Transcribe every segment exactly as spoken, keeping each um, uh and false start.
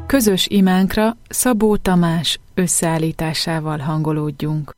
Közös imánkra Szabó Tamás összeállításával hangolódjunk.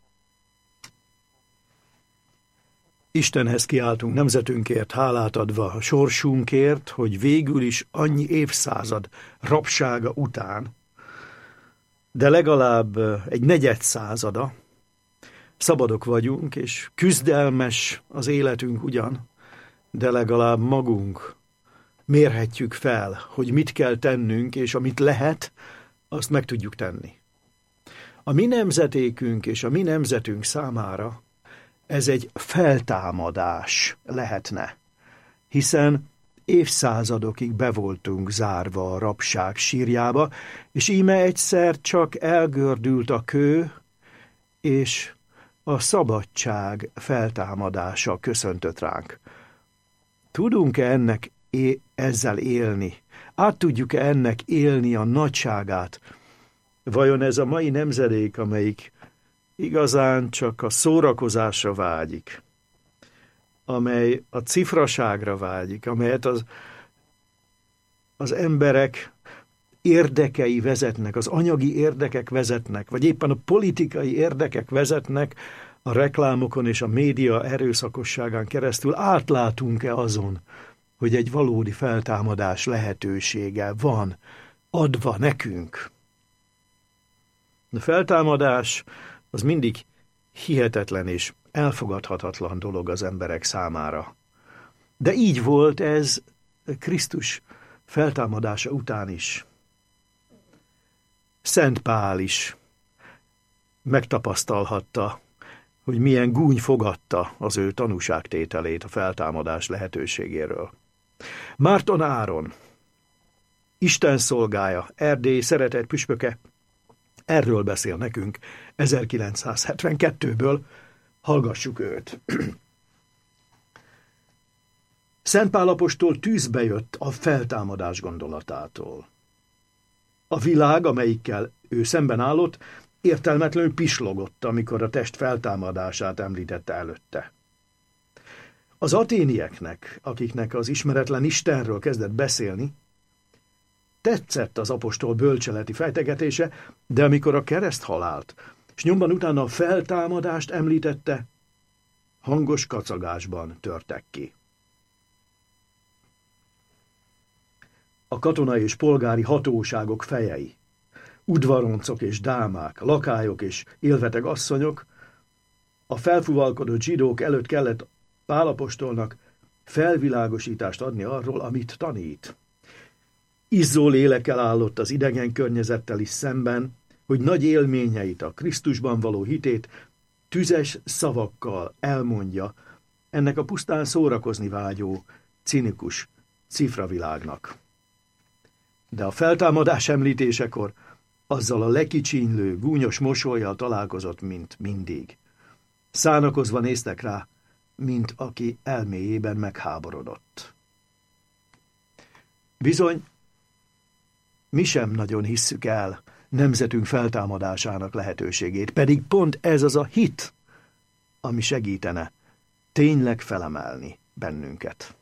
Istenhez kiáltunk nemzetünkért, hálát adva a sorsunkért, hogy végül is annyi évszázad rabsága után, de legalább egy negyedszázada szabadok vagyunk, és küzdelmes az életünk ugyan, de legalább magunk mérhetjük fel, hogy mit kell tennünk, és amit lehet, azt meg tudjuk tenni. A mi nemzetékünk és a mi nemzetünk számára ez egy feltámadás lehetne, hiszen évszázadokig be voltunk zárva a rabság sírjába, és íme egyszer csak elgördült a kő, és a szabadság feltámadása köszöntött ránk. Tudunk-e ennek é- ezzel élni? Át tudjuk-e ennek élni a nagyságát? Vajon ez a mai nemzedék, amelyik igazán csak a szórakozásra vágyik, amely a cifraságra vágyik, amelyet az, az emberek érdekei vezetnek, az anyagi érdekek vezetnek, vagy éppen a politikai érdekek vezetnek a reklámokon és a média erőszakosságán keresztül, átlátunk-e azon, hogy egy valódi feltámadás lehetősége van adva nekünk? A feltámadás az mindig hihetetlen és elfogadhatatlan dolog az emberek számára. De így volt ez Krisztus feltámadása után is. Szent Pál is megtapasztalhatta, hogy milyen gúny fogadta az ő tanúságtételét a feltámadás lehetőségéről. Márton Áron, Isten szolgája, Erdély szeretett püspöke, erről beszél nekünk ezerkilencszázhetvenkettőből, hallgassuk őt. Szent Pál apostol tűzbe jött a feltámadás gondolatától. A világ, amelyikkel ő szemben állott, értelmetlenül pislogott, amikor a test feltámadását említette előtte. Az aténieknek, akiknek az ismeretlen Istenről kezdett beszélni, tetszett az apostol bölcseleti fejtegetése, de amikor a kereszthalált, és nyomban utána a feltámadást említette, hangos kacagásban törtek ki. A katonai és polgári hatóságok fejei, udvaroncok és dámák, lakályok és élveteg asszonyok, a felfuvalkodott zsidók előtt kellett Pál apostolnak felvilágosítást adni arról, amit tanít. Izzó lélekkel állott az idegen környezettel is szemben, hogy nagy élményeit, a Krisztusban való hitét tüzes szavakkal elmondja ennek a pusztán szórakozni vágyó, cinikus cifravilágnak. De a feltámadás említésekor azzal a lekicsinylő, gúnyos mosollyal találkozott, mint mindig. Szánakozva néztek rá, mint aki elméjében megháborodott. Bizony, mi sem nagyon hisszük el nemzetünk feltámadásának lehetőségét, pedig pont ez az a hit, ami segítene tényleg felemelni bennünket.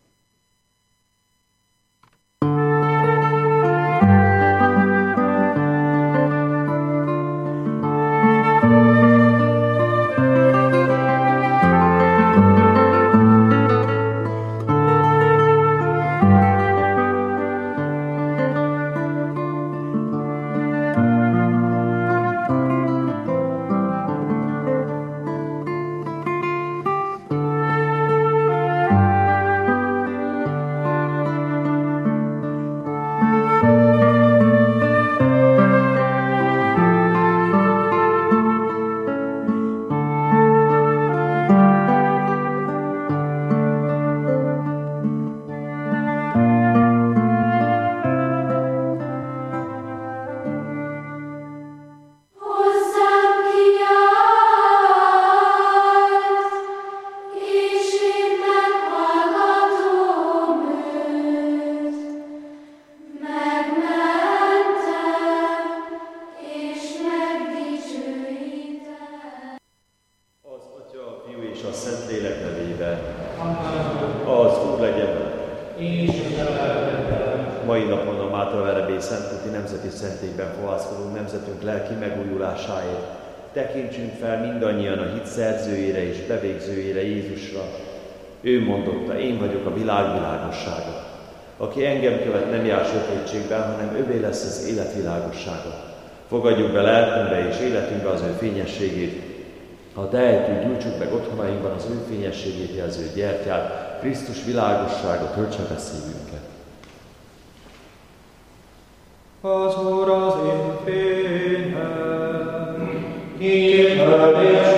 pillanatra verebé Szentúti nemzeti szentélyben fohászkodó nemzetünk lelki megújulásáért. Tekintsünk fel mindannyian a hit szerzőjére és bevégzőjére, Jézusra. Ő mondotta, én vagyok a világ világossága. Aki engem követ, nem jár sötétségben, hanem övé lesz az élet világossága. Fogadjuk be lelkünkbe és életünkbe az ő fényességét. Ha tehetjük, gyújtsuk meg otthonainkban az ő fényességét jelző gyertyát, Krisztus világossága töltse be szívünket. Az Úr az én fényem, kitől és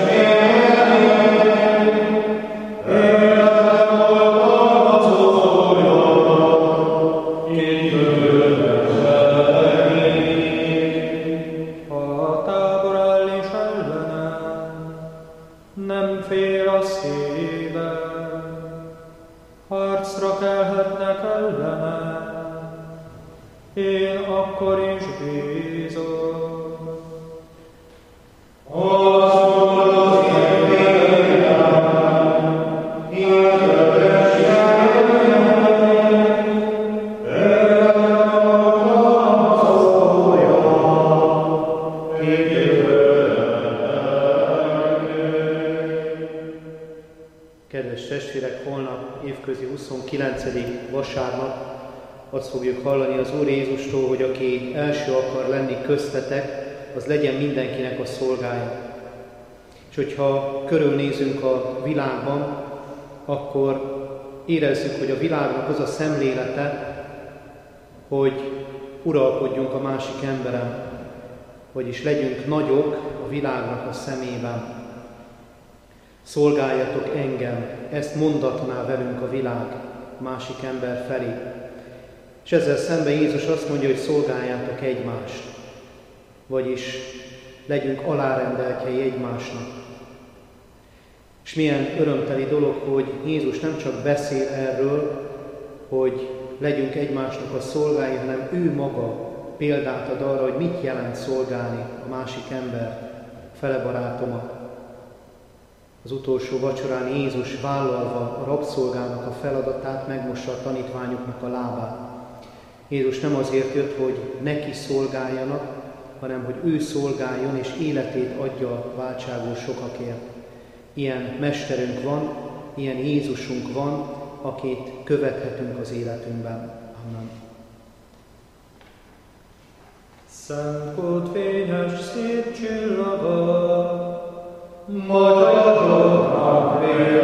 huszonkilencedik vasárnap azt fogjuk hallani az Úr Jézustól, hogy aki első akar lenni köztetek, az legyen mindenkinek a szolgája. És hogyha körülnézünk a világban, akkor érezzük, hogy a világnak az a szemlélete, hogy uralkodjunk a másik emberen, vagyis legyünk nagyok a világnak a szemében. Szolgáljatok engem, ezt mondatná velünk a világ másik ember felé. És ezzel szemben Jézus azt mondja, hogy szolgáljátok egymást, vagyis legyünk alárendeltjei egymásnak. És milyen örömteli dolog, hogy Jézus nem csak beszél erről, hogy legyünk egymásnak a szolgái, hanem ő maga példát ad arra, hogy mit jelent szolgálni a másik ember, fele barátomat. Az utolsó vacsorán Jézus vállalva a rabszolgának a feladatát megmossa a tanítványoknak a lábát. Jézus nem azért jött, hogy neki szolgáljanak, hanem hogy ő szolgáljon és életét adja a váltságos sokakért. Ilyen mesterünk van, ilyen Jézusunk van, akit követhetünk az életünkben. Amen. Szent Kult fényes szép csillaga, magyaroknak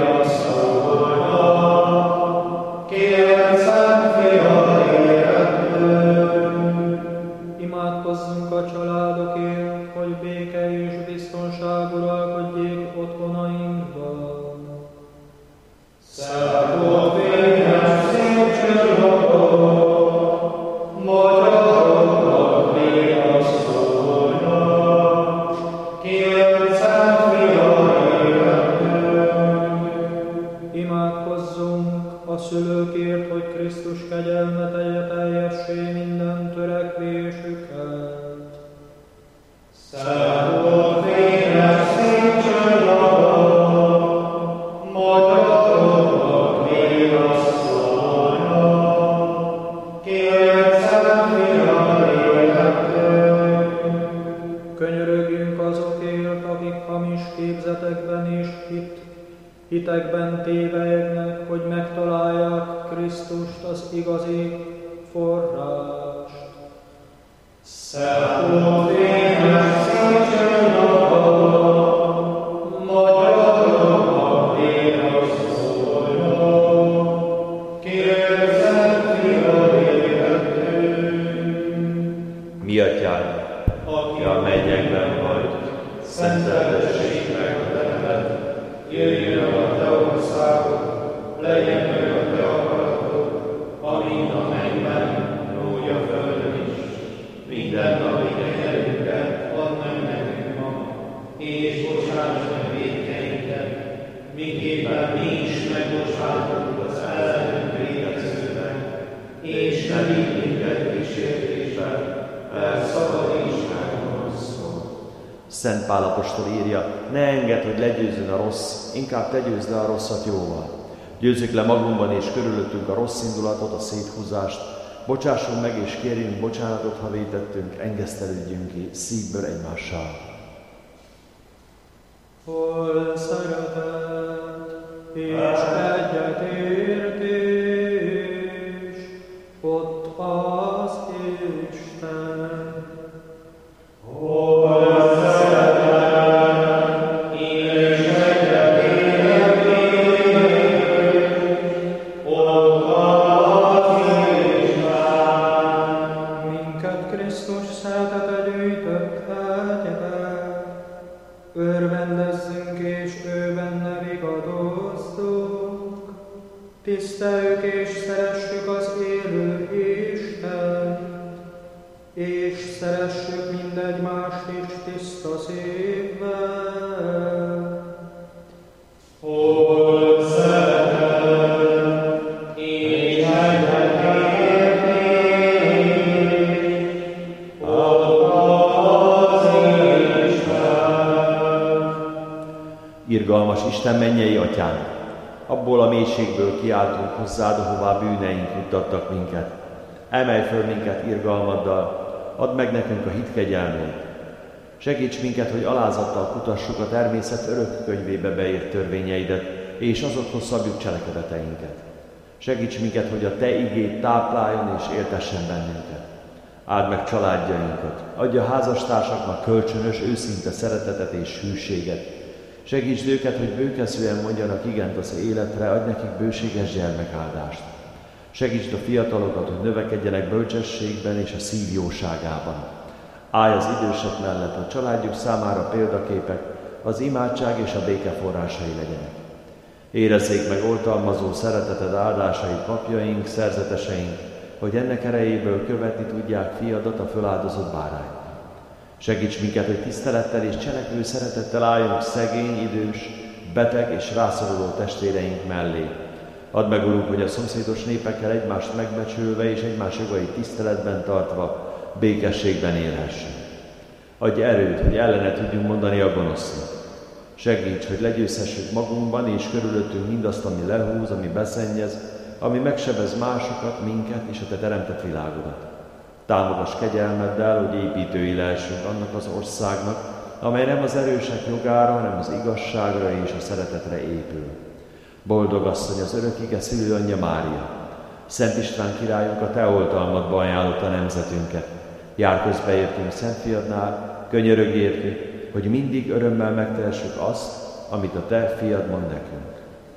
vélaszolna, kérem Szent Fia érettől. Imádkozzunk a családokért, hogy béke és biztonság uralkodjék otthonainkban. Szent Kult fényes szép csillaga, magyaroknak vélaszolna, kérem Szent a szülőkért, hogy Krisztus kegyelme tegye teljessé minden törekvésüket. Szent Kult fényes szép csillaga, magyaroknak vélaszolna, kérem Szent Fia érettől. Könyörögjünk azokért, akik hamis képzetekben és hit hitekben tévelyegnek, hogy megtalálják Krisztust, az igazi forrást. Szent Kult fényes szép csillaga, magyaroknak vélaszolna, kérem Szent Fia érettől. Mi atyánk, aki a mennyekben vagy, szenteltessék meg a te neved, jöjjön a te országod, legyen meg a te akaratod, amint a mennyben, úgy a földön is. Minden napi kenyerünket add meg nekünk ma, és bocsáss meg vétkeinket, miképpen mi is megbocsátunk az ellenünk védekezőknek, és ne vigy minket kísértésbe, mert szabadíts meg a rossztól. Szent Pál apostol írja, ne engedd, hogy legyőzzön a rossz, inkább te győzd le a rosszat jóval. Győzzük le magunkban és körülöttünk a rossz indulatot, a széthúzást, Bocsásson meg és kérjünk bocsánatot, ha vétettünk, engesztelődjünk ki szívből egymással. Hol szeretet és egyetértés, ott az Isten. Hol szeretet és egyetértés, ott az Isten. Minket Krisztus szeretete gyűjtött egybe, örvendezzünk és ő benne vigadozzunk, tiszteljük és szeressük az élő Istent, és szeressük mindegymást is tiszta szívvel. Hol szeretet és egyetértés, ott az Isten. Irgalmas Isten, mennyei Atyánk, abból a mélységből kiáltunk hozzád, ahová bűneink juttattak minket. Emelj föl minket irgalmaddal, add meg nekünk a hit kegyelmét. Segíts minket, hogy alázattal kutassuk a természet örök könyvébe beírt törvényeidet, és azokhoz szabjuk cselekedeteinket. Segíts minket, hogy a Te igéd tápláljon és éltessen bennünket. Áld meg családjainkat, adj a házastársaknak kölcsönös, őszinte szeretetet és hűséget. Segítsd őket, hogy bőkezően mondjanak igent az életre, adj nekik bőséges gyermekáldást. Segítsd a fiatalokat, hogy növekedjenek bölcsességben és a szív jóságában. Állj az idősek mellett, hogy családjuk számára példaképek, az imádság és a béke forrásai legyenek. Érezzék meg oltalmazó szereteted áldásait papjaink, szerzeteseink, hogy ennek erejéből követni tudják fiadat, a föláldozott bárányt. Segíts minket, hogy tisztelettel és cselekvő szeretettel álljunk szegény, idős, beteg és rászoruló testvéreink mellé. Add meg, Urunk, hogy a szomszédos népekkel egymást megbecsülve és egymás jogait tiszteletben tartva, békességben élhessünk. Adj erőt, hogy ellene tudjunk mondani a gonosznak. Segíts, hogy legyőzhessük magunkban és körülöttünk mindazt, ami lehúz, ami beszennyez, ami megsebez másokat, minket és a Te teremtett világodat. Támogass kegyelmeddel, hogy építői lehessünk annak az országnak, amely nem az erősek jogára, hanem az igazságra és a szeretetre épül. Boldog asszony, az örök ige szülőanyja Mária! Szent István királyunk a Te oltalmadba ajánlotta nemzetünket. Jár közbe értünk Szent Fiadnál, könyörögj értünk, hogy mindig örömmel megtehessük azt, amit a Te Fiad mond nekünk.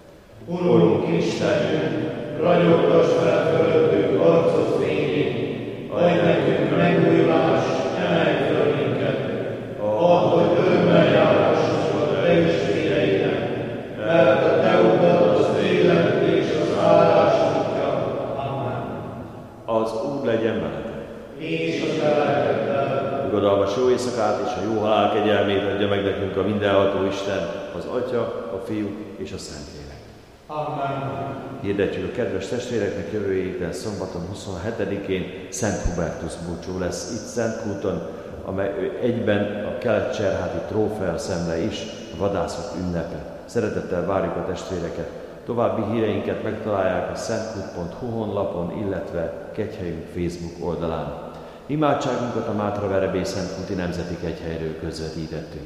Urunk Istenünk, ragyogtass fel fölöttünk arcod fényét, adj nekünk megújulást, emelj föl minket, add, hogy örömmel járhassunk a Te istvéreinek, mert a Te utad az élet és az áldás útja. Amen. Az Úr legyen veletek. És a te lelkeddel. Nyugodalmas jó éjszakát és a jó halál kegyelmét adja meg nekünk a mindenható Isten, az Atya, a Fiú és a Szentlélek. Amen. Hirdetjük a kedves testvéreknek, jövő héten szombaton huszonhetedikén Szent Hubertus búcsú lesz itt Szentkúton, amely egyben a kelet-cserháti trófea szemle is, a vadászok ünnepe. Szeretettel várjuk a testvéreket. További híreinket megtalálják a szentkút pont hu honlapon, illetve Kegyhelyünk Facebook oldalán. Imádságunkat a Mátra-Verebély Szentkúti Nemzeti Kegyhelyről közvetítettük.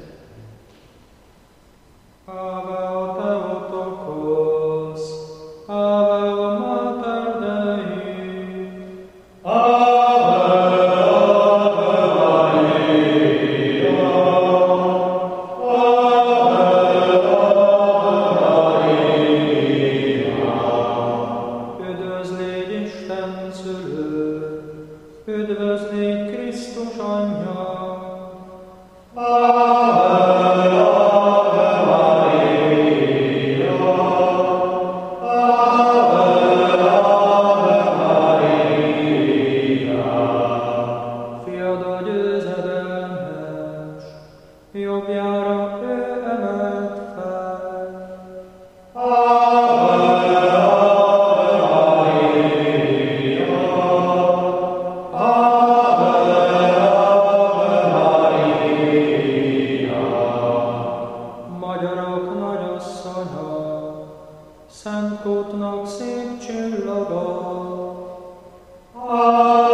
Ave o Theotokos, Ave o Mater Dei, Ave, Ave Maria, Ave, Ave Maria. Üdvözl légy Isten szülő, üdvözl légy Krisztus anyja, Ave, jobbjára ő emelt fel. Ave, Ave Maria, Ave, Ave Maria. Magyarok nagyasszonya, Szentkútnak szép csillaga. Amen.